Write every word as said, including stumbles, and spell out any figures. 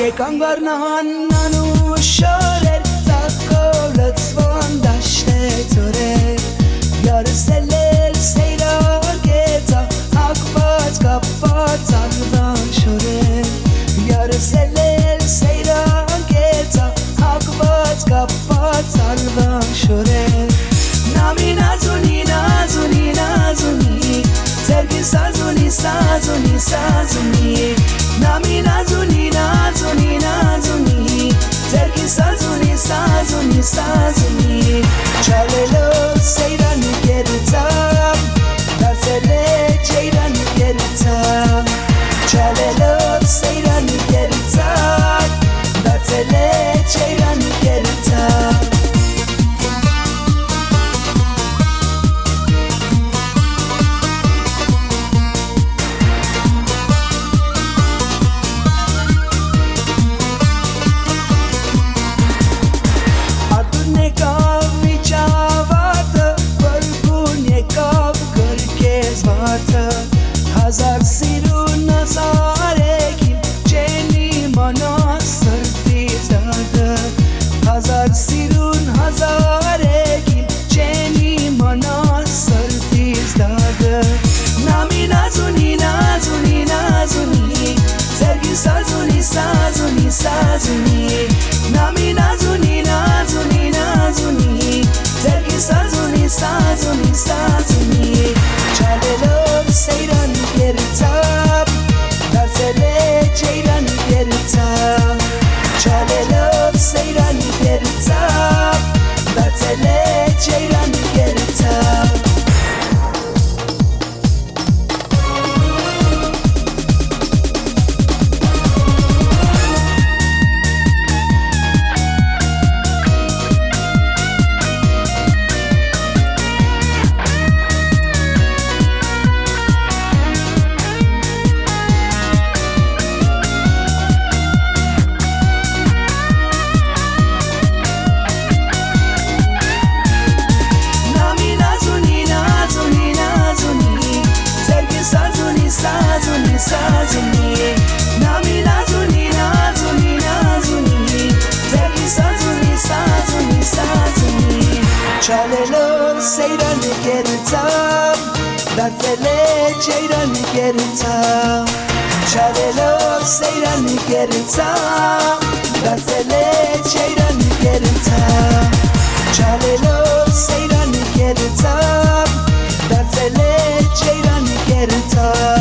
Kangarnan nanu shorer takolat svanda shtetore Yar seller seyra geta akbat kapat aldan shore Yar seller seyra geta akbat kapat aldan shore Nami nazuni nazuni nazuni Sergi sazuni sazuni sazuni Nami nazuni nazuni nazuni Sergi sazuni sazuni sazuni Chalelo seyran gerita Darsele ceyran gerita Chalelo seyran gerita Darsele ceyran gerita Hazar sirun nazarekin Ceni mana sırtı zadı Hazar sirun hazarekin Ceni mana sırtı zadı Nami nazuni nazuni nazuni Sergi sazuni sazuni sazuni Nami nazuni nazuni nazuni Sergi sazuni sazuni sazuni Chalelo seyran gerita Darsele ceyran gerita Chalelo seyran gerita Darsele ceyran gerita Sazuni, sazuni, nami nazuni, nazuni, nazuni Sergi sazuni, sazuni, sazuni Chalelo seyran gerita Darsele ceyran gerita Chalelo seyran gerita Darsele ceyran gerita Chalelo seyran gerita Darsele ceyran gerita